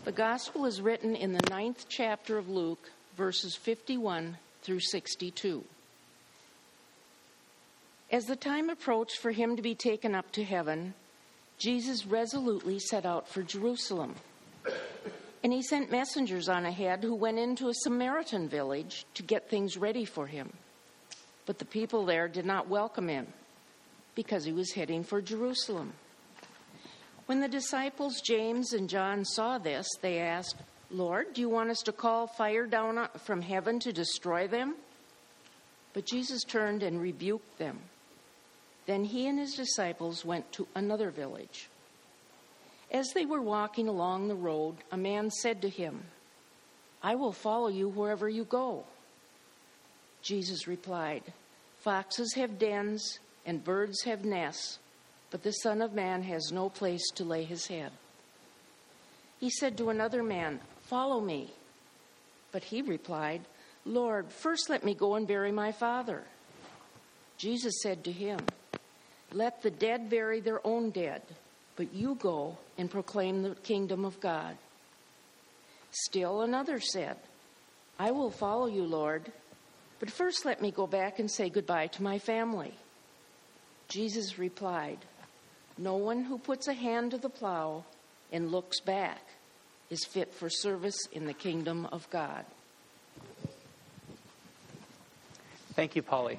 The Gospel is written in the 9th chapter of Luke, verses 51 through 62. As the time approached for him to be taken up to heaven, Jesus resolutely set out for Jerusalem. And he sent messengers on ahead who went into a Samaritan village to get things ready for him. But the people there did not welcome him because he was heading for Jerusalem. When the disciples James and John saw this, they asked, "Lord, do you want us to call fire down from heaven to destroy them?" But Jesus turned and rebuked them. Then he and his disciples went to another village. As they were walking along the road, a man said to him, "I will follow you wherever you go." Jesus replied, "Foxes have dens and birds have nests, but the Son of Man has no place to lay his head." He said to another man, "Follow me." But he replied, "Lord, first let me go and bury my father." Jesus said to him, "Let the dead bury their own dead, but you go and proclaim the kingdom of God." Still another said, "I will follow you, Lord, but first let me go back and say goodbye to my family." Jesus replied, "No one who puts a hand to the plow and looks back is fit for service in the kingdom of God." Thank you, Polly.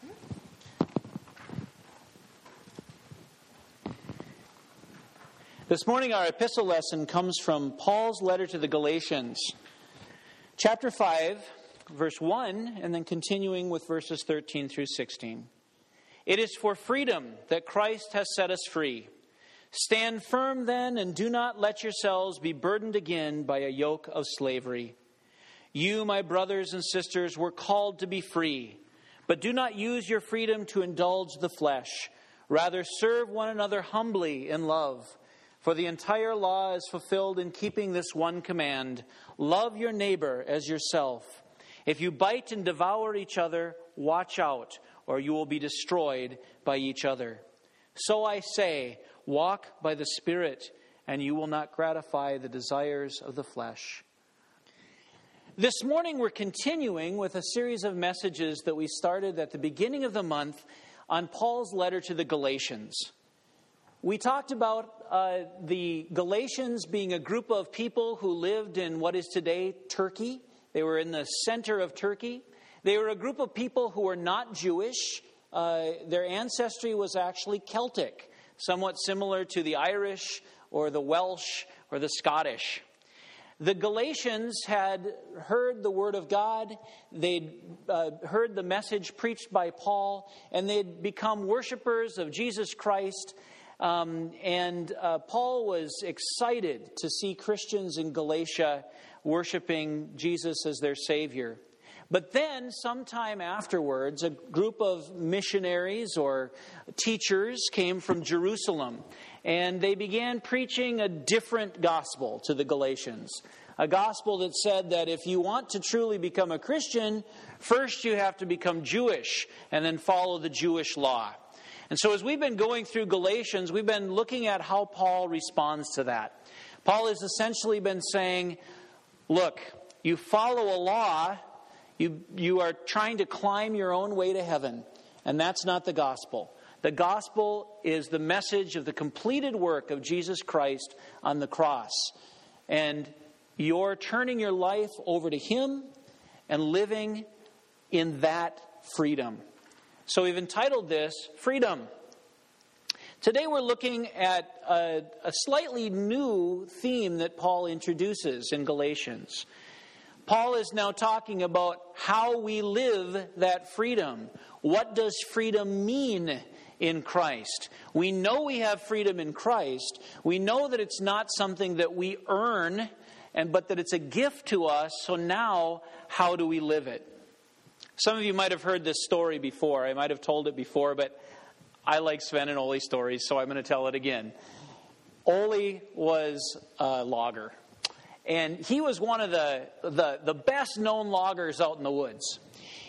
This morning our epistle lesson comes from Paul's letter to the Galatians, chapter 5, verse 1, and then continuing with verses 13 through 16. "It is for freedom that Christ has set us free. Stand firm then, and do not let yourselves be burdened again by a yoke of slavery. You, my brothers and sisters, were called to be free, but do not use your freedom to indulge the flesh. Rather, serve one another humbly in love. For the entire law is fulfilled in keeping this one command: love your neighbor as yourself. If you bite and devour each other, watch out, or you will be destroyed by each other. So I say, walk by the Spirit, and you will not gratify the desires of the flesh." This morning we're continuing with a series of messages that we started at the beginning of the month on Paul's letter to the Galatians. We talked about the Galatians being a group of people who lived in what is today Turkey. They were in the center of Turkey. They were a group of people who were not Jewish. Their ancestry was actually Celtic, somewhat similar to the Irish or the Welsh or the Scottish. The Galatians had heard the word of God. They'd heard the message preached by Paul, and they'd become worshipers of Jesus Christ. Paul was excited to see Christians in Galatia worshiping Jesus as their Savior. But then, sometime afterwards, a group of missionaries or teachers came from Jerusalem, and they began preaching a different gospel to the Galatians. A gospel that said that if you want to truly become a Christian, first you have to become Jewish and then follow the Jewish law. And so as we've been going through Galatians, we've been looking at how Paul responds to that. Paul has essentially been saying, look, you follow a law, you are trying to climb your own way to heaven, and that's not the gospel. The gospel is the message of the completed work of Jesus Christ on the cross. And you're turning your life over to Him and living in that freedom. So we've entitled this, Freedom. Today we're looking at a slightly new theme that Paul introduces in Galatians. Paul is now talking about how we live that freedom. What does freedom mean in Christ? We know we have freedom in Christ. We know that it's not something that we earn, but that it's a gift to us. So now, how do we live it? Some of you might have heard this story before. I might have told it before, but I like Sven and Ole stories, so I'm going to tell it again. Ole was a logger. And he was one of the best known loggers out in the woods.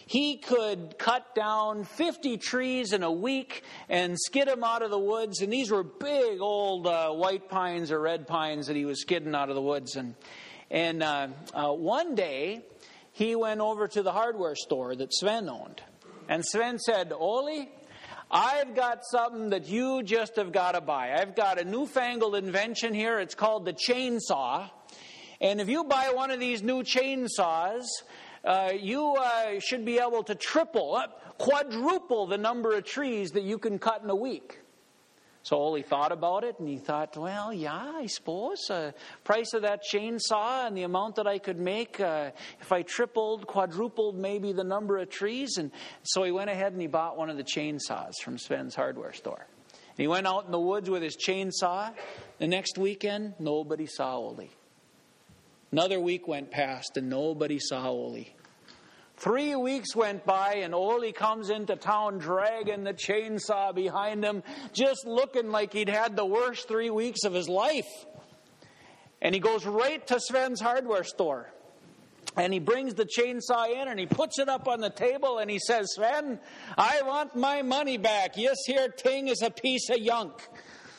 He could cut down 50 trees in a week and skid them out of the woods. And these were big old white pines or red pines that he was skidding out of the woods. And one day, he went over to the hardware store that Sven owned. And Sven said, "Ole, I've got something that you just have got to buy. I've got a newfangled invention here. It's called the chainsaw. And if you buy one of these new chainsaws, you should be able to quadruple the number of trees that you can cut in a week." So Ole thought about it, and he thought, well, yeah, I suppose. Price of that chainsaw and the amount that I could make, if I quadrupled maybe the number of trees. And so he went ahead and he bought one of the chainsaws from Sven's hardware store. And he went out in the woods with his chainsaw. The next weekend, nobody saw Ole. Another week went past, and nobody saw Ole. 3 weeks went by, and Ole comes into town dragging the chainsaw behind him, just looking like he'd had the worst 3 weeks of his life. And he goes right to Sven's hardware store. And he brings the chainsaw in, and he puts it up on the table, and he says, "Sven, I want my money back. This here thing is a piece of junk."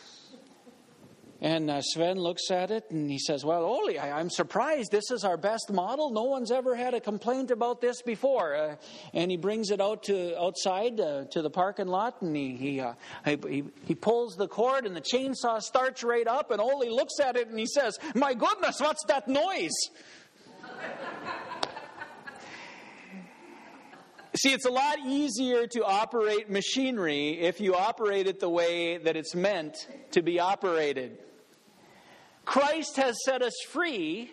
And Sven looks at it and he says, "Well, Ole, I'm surprised. This is our best model. No one's ever had a complaint about this before." And he brings it outside to the parking lot, and he pulls the cord, and the chainsaw starts right up. And Ole looks at it and he says, "My goodness, what's that noise?" See, it's a lot easier to operate machinery if you operate it the way that it's meant to be operated. Christ has set us free,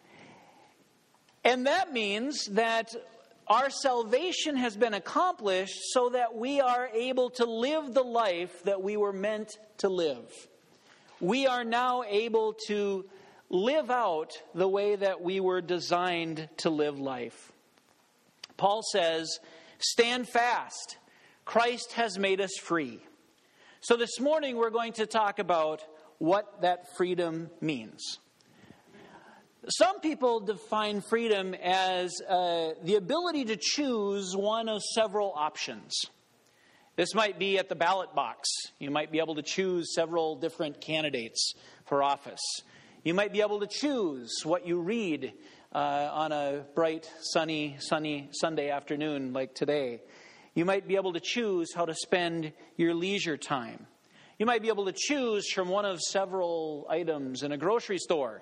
and that means that our salvation has been accomplished so that we are able to live the life that we were meant to live. We are now able to live out the way that we were designed to live life. Paul says, "Stand fast. Christ has made us free." So this morning we're going to talk about what that freedom means. Some people define freedom as the ability to choose one of several options. This might be at the ballot box. You might be able to choose several different candidates for office. You might be able to choose what you read on a bright, sunny Sunday afternoon like today. You might be able to choose how to spend your leisure time. You might be able to choose from one of several items in a grocery store.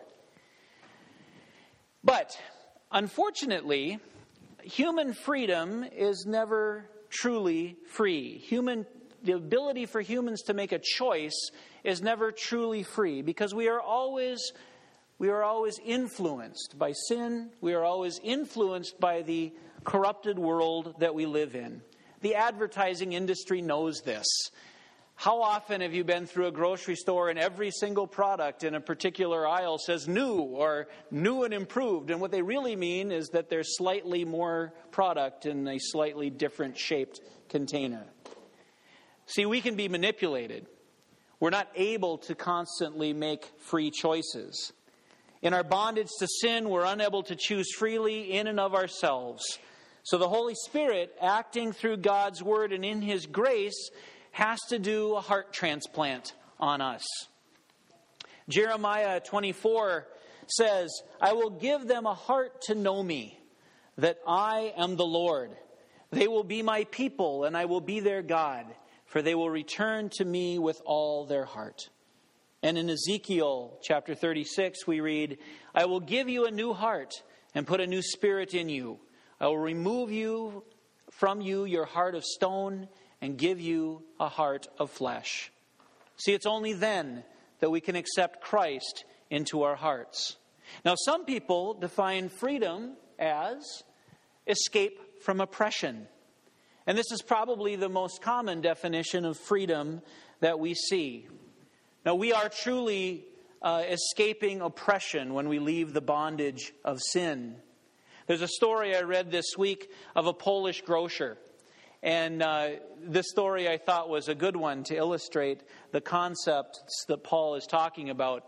But, unfortunately, human freedom is never truly free. The ability for humans to make a choice is never truly free, because we are always influenced by sin. We are always influenced by the corrupted world that we live in. The advertising industry knows this. How often have you been through a grocery store and every single product in a particular aisle says new or new and improved? And what they really mean is that there's slightly more product in a slightly different shaped container. See, we can be manipulated. We're not able to constantly make free choices. In our bondage to sin, we're unable to choose freely in and of ourselves. So the Holy Spirit, acting through God's Word and in His grace, has to do a heart transplant on us. Jeremiah 24 says, "I will give them a heart to know me, that I am the Lord. They will be my people, and I will be their God, for they will return to me with all their heart." And in Ezekiel chapter 36, we read, "I will give you a new heart and put a new spirit in you. I will remove from you your heart of stone and give you a heart of flesh." See, it's only then that we can accept Christ into our hearts. Now, some people define freedom as escape from oppression. And this is probably the most common definition of freedom that we see. Now, we are truly escaping oppression when we leave the bondage of sin. There's a story I read this week of a Polish grocer. And this story I thought was a good one to illustrate the concepts that Paul is talking about.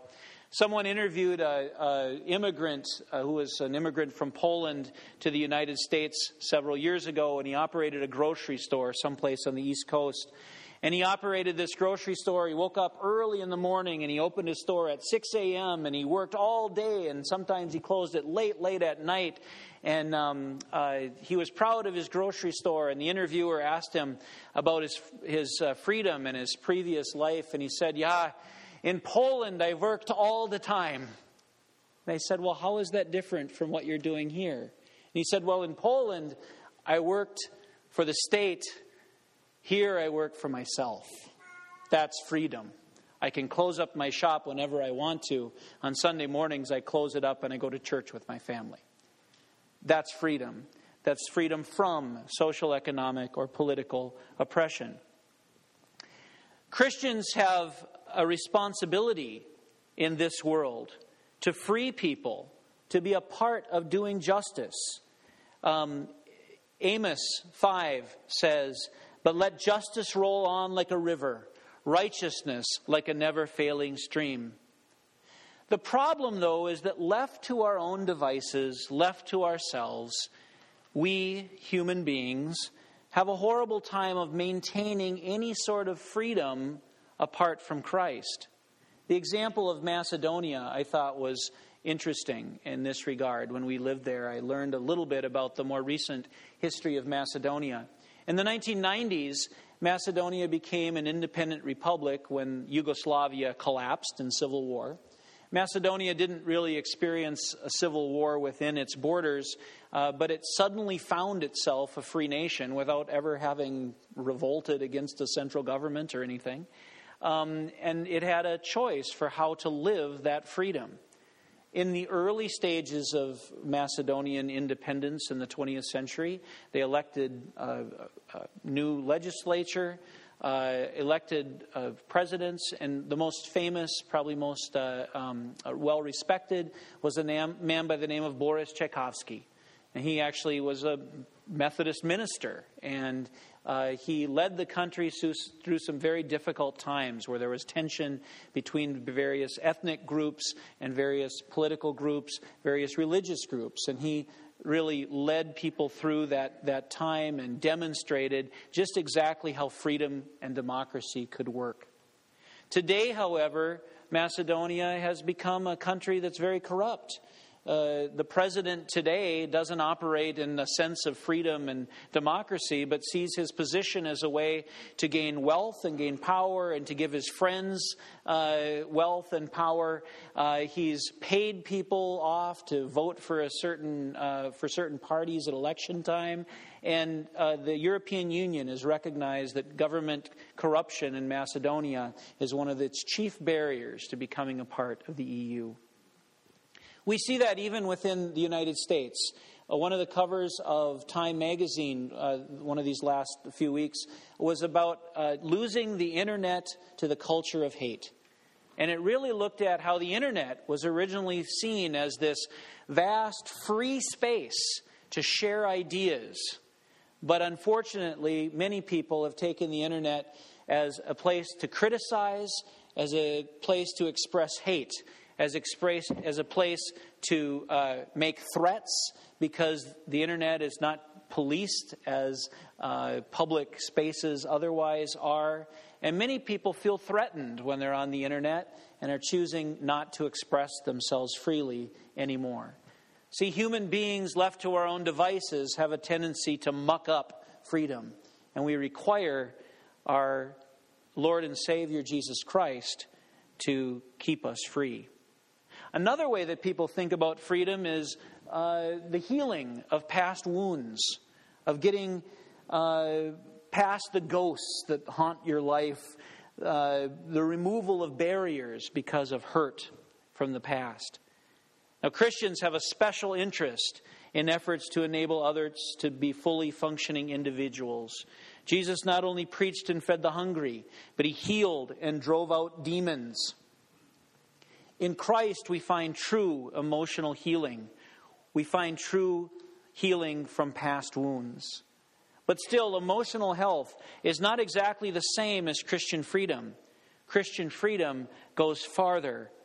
Someone interviewed an immigrant who was an immigrant from Poland to the United States several years ago, and he operated a grocery store someplace on the East Coast. And he operated this grocery store. He woke up early in the morning and he opened his store at 6 a.m. and he worked all day, and sometimes he closed it late at night. And he was proud of his grocery store. And the interviewer asked him about his freedom and his previous life. And he said, "Yeah, in Poland, I worked all the time." And they said, "Well, how is that different from what you're doing here?" And he said, "Well, in Poland, I worked for the state. Here, I work for myself. That's freedom. I can close up my shop whenever I want to. On Sunday mornings, I close it up and I go to church with my family." That's freedom. That's freedom from social, economic, or political oppression. Christians have a responsibility in this world to free people, to be a part of doing justice. Amos 5 says, "But let justice roll on like a river, righteousness like a never-failing stream." The problem, though, is that left to our own devices, left to ourselves, we, human beings, have a horrible time of maintaining any sort of freedom apart from Christ. The example of Macedonia, I thought, was interesting in this regard. When we lived there, I learned a little bit about the more recent history of Macedonia. In the 1990s, Macedonia became an independent republic when Yugoslavia collapsed in civil war. Macedonia didn't really experience a civil war within its borders, but it suddenly found itself a free nation without ever having revolted against a central government or anything. And it had a choice for how to live that freedom. In the early stages of Macedonian independence in the 20th century, they elected a new legislature, elected presidents, and the most famous, probably most well-respected, was a man by the name of Boris Tchaikovsky. And he actually was a Methodist minister, and he led the country through some very difficult times where there was tension between various ethnic groups and various political groups, various religious groups. And he really led people through that time and demonstrated just exactly how freedom and democracy could work. Today, however, Macedonia has become a country that's very corrupt. The president today doesn't operate in a sense of freedom and democracy, but sees his position as a way to gain wealth and gain power and to give his friends wealth and power. He's paid people off to vote for certain parties at election time. And the European Union has recognized that government corruption in Macedonia is one of its chief barriers to becoming a part of the EU. We see that even within the United States. One of the covers of Time magazine, one of these last few weeks, was about losing the internet to the culture of hate. And it really looked at how the internet was originally seen as this vast free space to share ideas. But unfortunately, many people have taken the internet as a place to criticize, as a place to express hate, as a place to make threats, because the internet is not policed as public spaces otherwise are. And many people feel threatened when they're on the internet and are choosing not to express themselves freely anymore. See, human beings left to our own devices have a tendency to muck up freedom. And we require our Lord and Savior Jesus Christ to keep us free. Another way that people think about freedom is the healing of past wounds, of getting past the ghosts that haunt your life, the removal of barriers because of hurt from the past. Now, Christians have a special interest in efforts to enable others to be fully functioning individuals. Jesus not only preached and fed the hungry, but he healed and drove out demons. In Christ, we find true emotional healing. We find true healing from past wounds. But still, emotional health is not exactly the same as Christian freedom. Christian freedom goes farther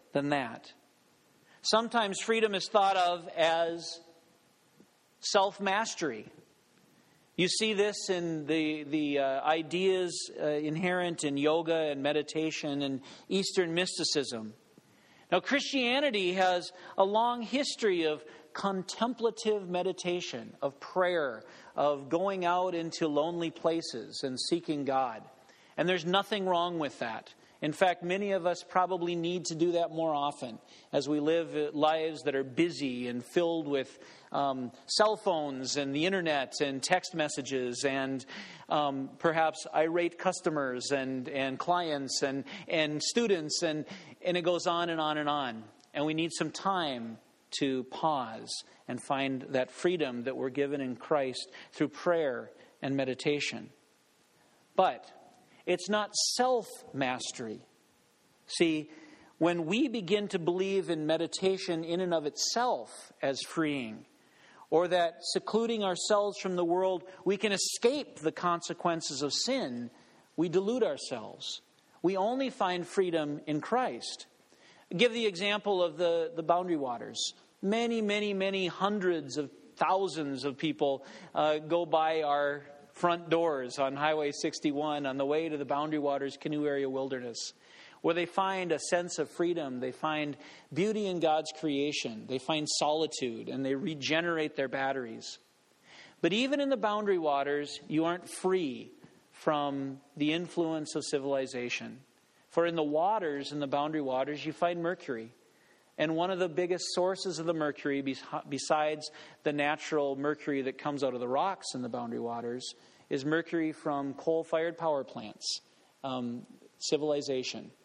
than that. Sometimes freedom is thought of as self-mastery. You see this in the ideas inherent in yoga and meditation and Eastern mysticism. Now, Christianity has a long history of contemplative meditation, of prayer, of going out into lonely places and seeking God. And there's nothing wrong with that. In fact, many of us probably need to do that more often as we live lives that are busy and filled with cell phones and the internet and text messages and perhaps irate customers and clients and students and it goes on and on and on. And we need some time to pause and find that freedom that we're given in Christ through prayer and meditation. But it's not self-mastery. See, when we begin to believe in meditation in and of itself as freeing, or that secluding ourselves from the world, we can escape the consequences of sin, we delude ourselves. We only find freedom in Christ. Give the example of the Boundary Waters. Many hundreds of thousands of people go by our front doors on Highway 61 on the way to the Boundary Waters Canoe Area Wilderness, where they find a sense of freedom, they find beauty in God's creation, they find solitude, and they regenerate their batteries. But even in the Boundary Waters, you aren't free from the influence of civilization. For in the waters, in the Boundary Waters, you find mercury. And one of the biggest sources of the mercury, besides the natural mercury that comes out of the rocks in the Boundary Waters, is mercury from coal-fired power plants, civilization.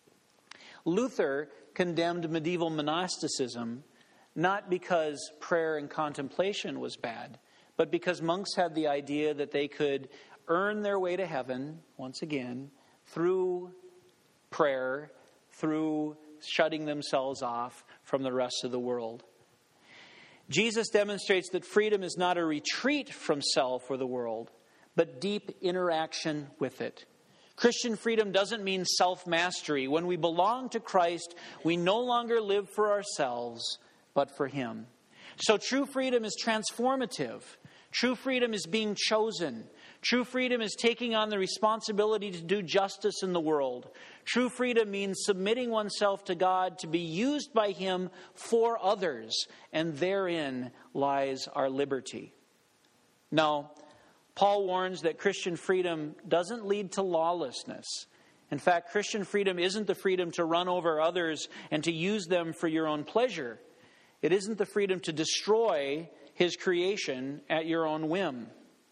Luther condemned medieval monasticism not because prayer and contemplation was bad, but because monks had the idea that they could earn their way to heaven, once again, through prayer, through shutting themselves off from the rest of the world. Jesus demonstrates that freedom is not a retreat from self or the world, but deep interaction with it. Christian freedom doesn't mean self-mastery. When we belong to Christ, we no longer live for ourselves, but for Him. So true freedom is transformative. True freedom is being chosen. True freedom is taking on the responsibility to do justice in the world. True freedom means submitting oneself to God to be used by Him for others, and therein lies our liberty. Now, Paul warns that Christian freedom doesn't lead to lawlessness. In fact, Christian freedom isn't the freedom to run over others and to use them for your own pleasure. It isn't the freedom to destroy His creation at your own whim.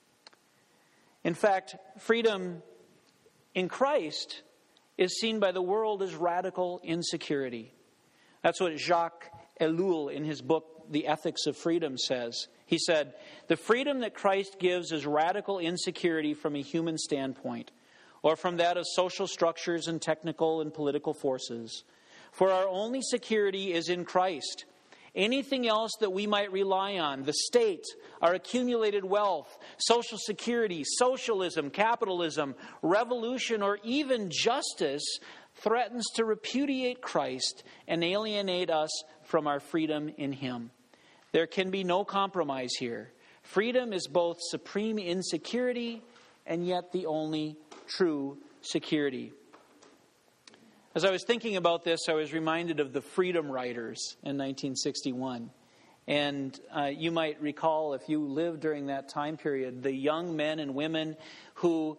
In fact, freedom in Christ is seen by the world as radical insecurity. That's what Jacques Ellul in his book, The Ethics of Freedom, says. He said, "The freedom that Christ gives is radical insecurity from a human standpoint, or from that of social structures and technical and political forces. For our only security is in Christ. Anything else that we might rely on, the state, our accumulated wealth, social security, socialism, capitalism, revolution, or even justice, threatens to repudiate Christ and alienate us from our freedom in Him. There can be no compromise here. Freedom is both supreme insecurity and yet the only true security." As I was thinking about this, I was reminded of the Freedom Riders in 1961. And you might recall, if you lived during that time period, the young men and women who,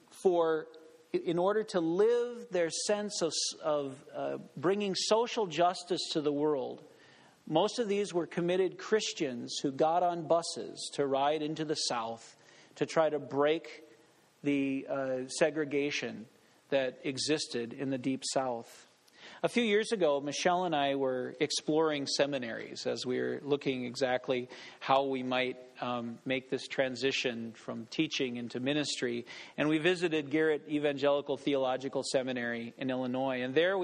in order to live their sense of bringing social justice to the world, most of these were committed Christians who got on buses to ride into the South to try to break the segregation that existed in the Deep South. A few years ago, Michelle and I were exploring seminaries as we were looking exactly how we might make this transition from teaching into ministry. And we visited Garrett Evangelical Theological Seminary in Illinois. And there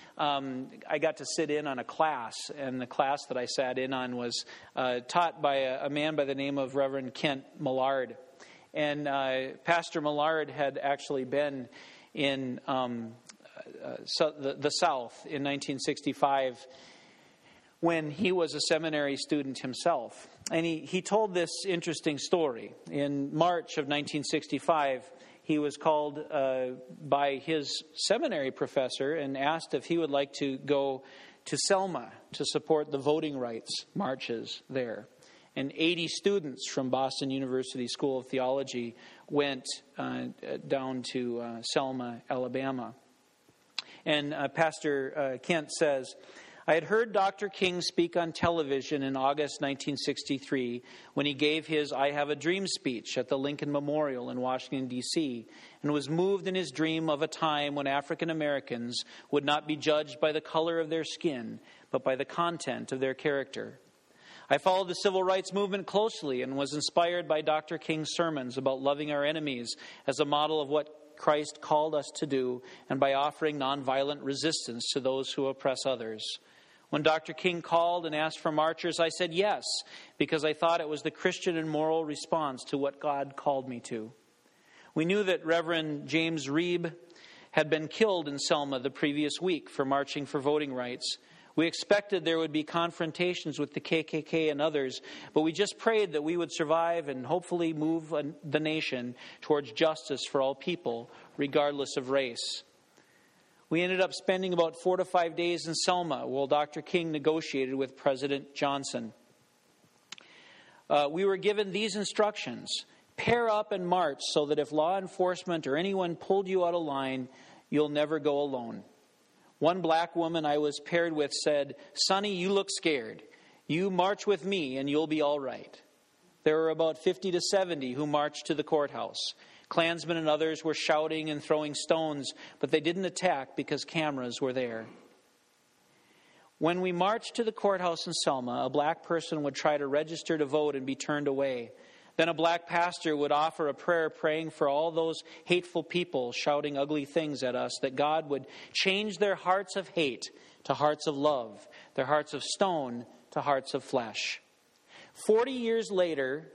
I got to sit in on a class. And the class that I sat in on was taught by a man by the name of Reverend Kent Millard. And Pastor Millard had actually been in the South in 1965 when he was a seminary student himself. And he told this interesting story. In March of 1965, he was called by his seminary professor and asked if he would like to go to Selma to support the voting rights marches there. And 80 students from Boston University School of Theology went down to Selma, Alabama. And Pastor Kent says, I had heard Dr. King speak on television in August 1963 when he gave his I Have a Dream speech at the Lincoln Memorial in Washington, D.C., and was moved in his dream of a time when African Americans would not be judged by the color of their skin, but by the content of their character. I followed the civil rights movement closely and was inspired by Dr. King's sermons about loving our enemies as a model of what Christ called us to do, and by offering nonviolent resistance to those who oppress others. When Dr. King called and asked for marchers, I said yes, because I thought it was the Christian and moral response to what God called me to. We knew that Reverend James Reeb had been killed in Selma the previous week for marching for voting rights. We expected there would be confrontations with the KKK and others, but we just prayed that we would survive and hopefully move the nation towards justice for all people, regardless of race. We ended up spending about 4 to 5 days in Selma while Dr. King negotiated with President Johnson. We were given these instructions: pair up and march so that if law enforcement or anyone pulled you out of line, you'll never go alone. One black woman I was paired with said, Sonny, you look scared. You march with me and you'll be all right. There were about 50 to 70 who marched to the courthouse. Klansmen and others were shouting and throwing stones, but they didn't attack because cameras were there. When we marched to the courthouse in Selma, a black person would try to register to vote and be turned away. Then a black pastor would offer a prayer praying for all those hateful people shouting ugly things at us, that God would change their hearts of hate to hearts of love, their hearts of stone to hearts of flesh. 40 years later,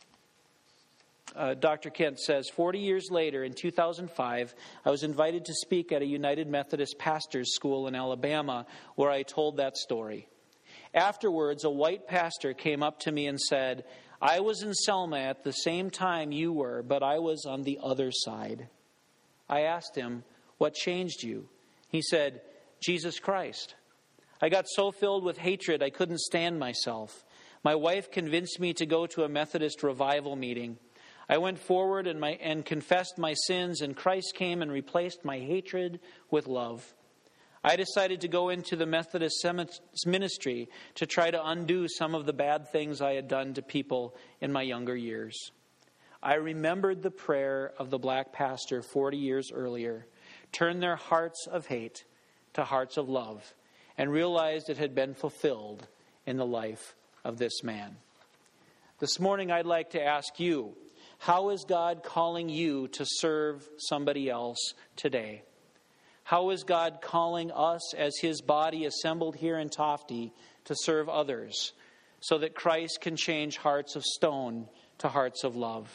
Dr. Kent says, 40 years later, in 2005, I was invited to speak at a United Methodist Pastors School in Alabama, where I told that story. Afterwards, a white pastor came up to me and said, I was in Selma at the same time you were, but I was on the other side. I asked him, what changed you? He said, Jesus Christ. I got so filled with hatred I couldn't stand myself. My wife convinced me to go to a Methodist revival meeting. I went forward and confessed my sins, and Christ came and replaced my hatred with love. I decided to go into the Methodist ministry to try to undo some of the bad things I had done to people in my younger years. I remembered the prayer of the black pastor 40 years earlier, turn their hearts of hate to hearts of love, and realized it had been fulfilled in the life of this man. This morning I'd like to ask you, how is God calling you to serve somebody else today? How is God calling us as His body assembled here in Tofty to serve others so that Christ can change hearts of stone to hearts of love?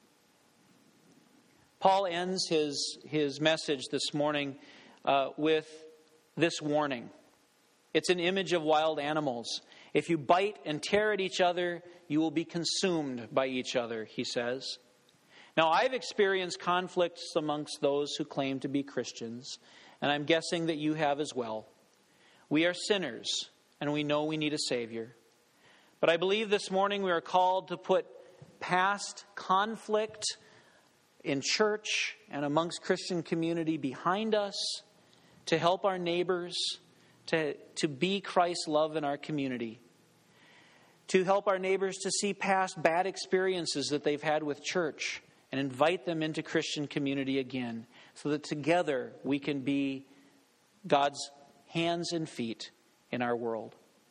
Paul ends his message this morning with this warning. It's an image of wild animals. If you bite and tear at each other, you will be consumed by each other, he says. Now, I've experienced conflicts amongst those who claim to be Christians, and I'm guessing that you have as well. We are sinners, and we know we need a Savior. But I believe this morning we are called to put past conflict in church and amongst Christian community behind us, to help our neighbors, to be Christ's love in our community, to help our neighbors to see past bad experiences that they've had with church and invite them into Christian community again, so that together we can be God's hands and feet in our world.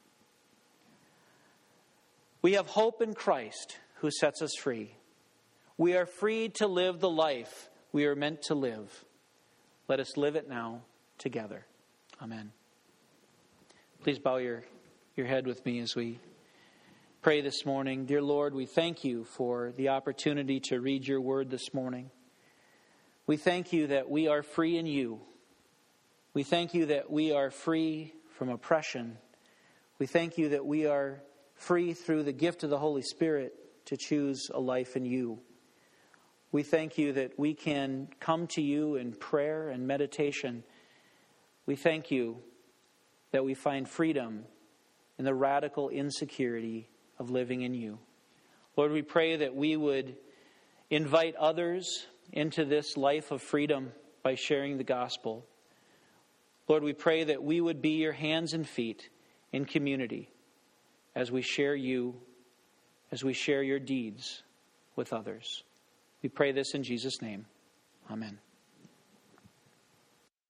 We have hope in Christ who sets us free. We are free to live the life we are meant to live. Let us live it now together. Amen. Please bow your head with me as we pray this morning. Dear Lord, we thank you for the opportunity to read your word this morning. We thank you that we are free in you. We thank you that we are free from oppression. We thank you that we are free through the gift of the Holy Spirit to choose a life in you. We thank you that we can come to you in prayer and meditation. We thank you that we find freedom in the radical insecurity of living in you. Lord, we pray that we would invite others into this life of freedom by sharing the gospel. Lord, we pray that we would be your hands and feet in community as we share you, as we share your deeds with others. We pray this in Jesus' name. Amen.